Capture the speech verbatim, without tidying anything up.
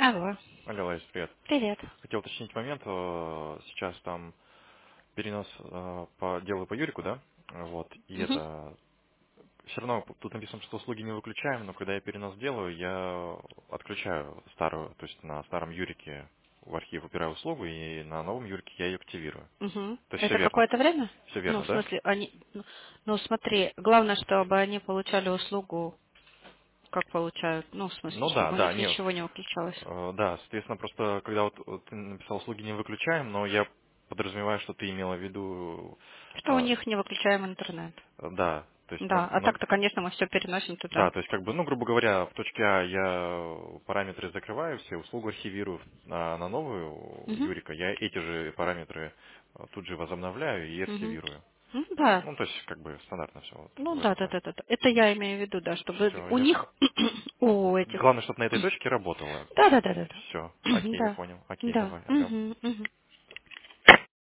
Алло. Алло, Ларис, привет. Привет. Хотел уточнить момент. э, Сейчас там перенос э, по делу по Юрику, да? Вот. И Мгм. это все равно тут написано, что услуги не выключаем, но когда я перенос делаю, я отключаю старую, то есть на старом Юрике в архив убираю услугу, и на новом Юрике я ее активирую. Мгм. То есть все Это верно. какое-то время? Все Ну, верно, в да? смысле, они... Ну, ну, смотри, главное, чтобы они получали услугу, как получают. Ну, в смысле, Ну да, чтобы у да, них нет. ничего не выключалось. э, Да, соответственно, просто когда вот вот ты написал услуги не выключаем, но я подразумеваю, что ты имела в виду, Что у э, них не выключаем интернет. да, то есть, Да, ну, а ну, так-то, конечно, мы все переносим да, туда. то есть, как бы, ну, грубо говоря, в точке А я параметры закрываю, все услугу архивирую, а на новую Угу. Юрика я эти же параметры э, тут же возобновляю и Угу. архивирую. Ну, да. Ну, то есть, как бы, стандартно все вот Ну, в да, этом да, плане. да, да. да. Это я имею в виду, да, чтобы Все, у ясно. них, у этих... Главное, чтобы на этой точке работало. Да, да, да, да, да. Все, окей, я Да, понял. Окей, да. давай, алло. Угу, угу.